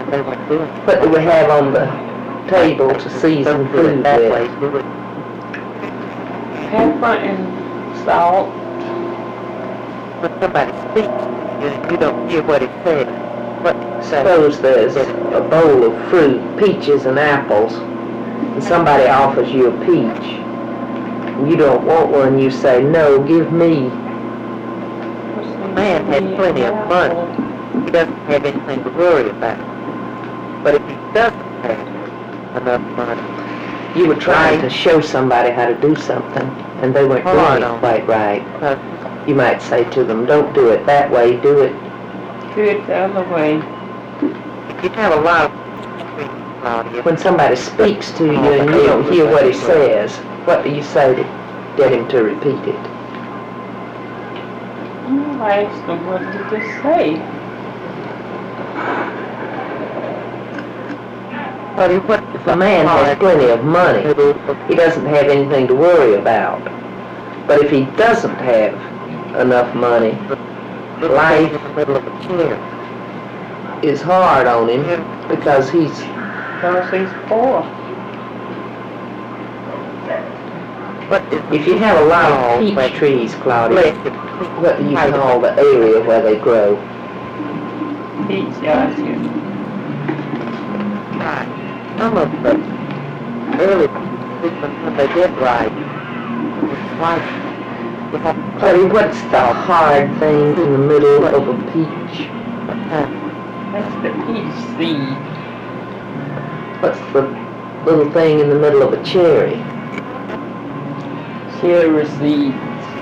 they were doing. What do we have on the table to season food that with? way, do it. Pepper and salt. When somebody speaks, you don't hear what it says. What it says. Suppose there's a bowl of fruit, peaches and apples, and somebody offers you a peach. You don't want one, you say, no, give me. The man has plenty of money. He doesn't have anything to worry about. But if he doesn't have enough money, You were trying to show somebody how to do something, and they weren't doing it quite right. You might say to them, don't do it that way, do it. Do it the other way. you have a lot of Claudia. When somebody speaks to you and you don't hear what he says, what do you say to get him to repeat it? I asked them, what did they say? If a man has plenty of money, he doesn't have anything to worry about. But if he doesn't have enough money, life is hard on him because he's poor. If you have a lot of peach trees, Claudia, what do you call the area where they grow? Peach orchard. Some of the early people, when they get ripe, What's the hard thing in the middle of a peach? That's the peach seed. What's the little thing in the middle of a cherry? Cherry seed.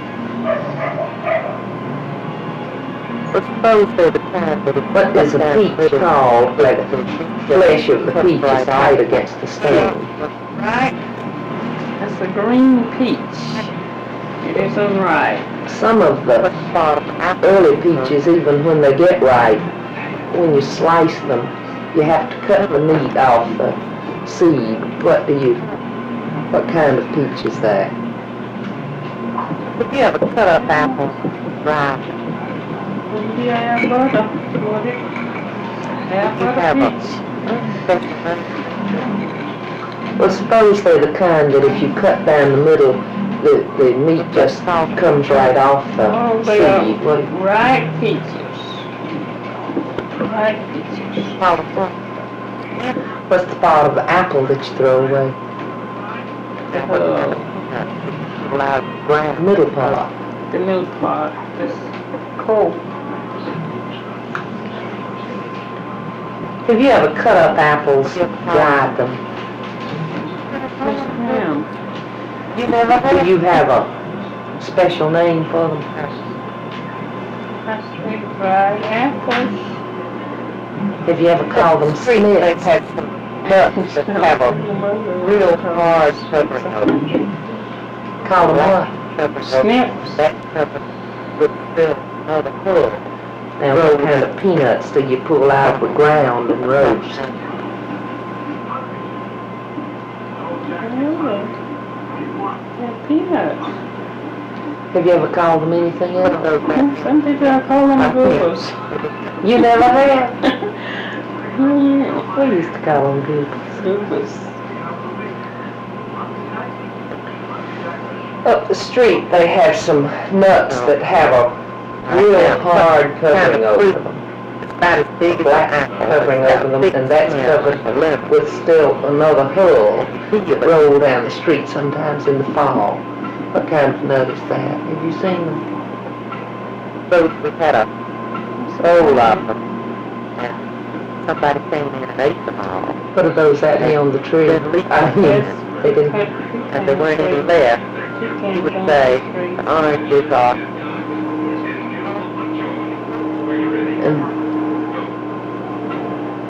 What is a peach called where the flesh of the peach is tight against the stone? Right. That's a green peach. It isn't ripe. Some of the early peaches, even when they get ripe, when you slice them, you have to cut the meat off the seed. What kind of peach is that? If you ever cut up apples, dry, Maybe I have butter. Well, suppose they're the kind that if you cut down the middle, the meat just comes right off the seed. Ripe peaches. Ripe peaches. What's the part of the apple that you throw away? Middle part. The middle part is cold. Have you ever cut up apples, dried them? Yeah. Do you have a special name for them? That's dried apples. Have you ever called them they've snips? had some nuts that have a real hard covering over them. Call them what? Snips. That cover with still another hull. Now, what kind of peanuts do you pull out of the ground and roast? Yeah, peanuts. Have you ever called them anything else? Some people call them goobers. You never have? Yeah. We used to call them goobers. Goobers. Up the street, they have some nuts that have a real hard covering over them. It's about as big as Black covering over them, and that's covered with still another hull rolled down the street sometimes in the fall. What kind of nut is that? Have you seen them? Those we had a bowl of them, and somebody came in and ate them all. What are those out here on the tree? I mean, they didn't. And there weren't any left. He would say, the oranges are. And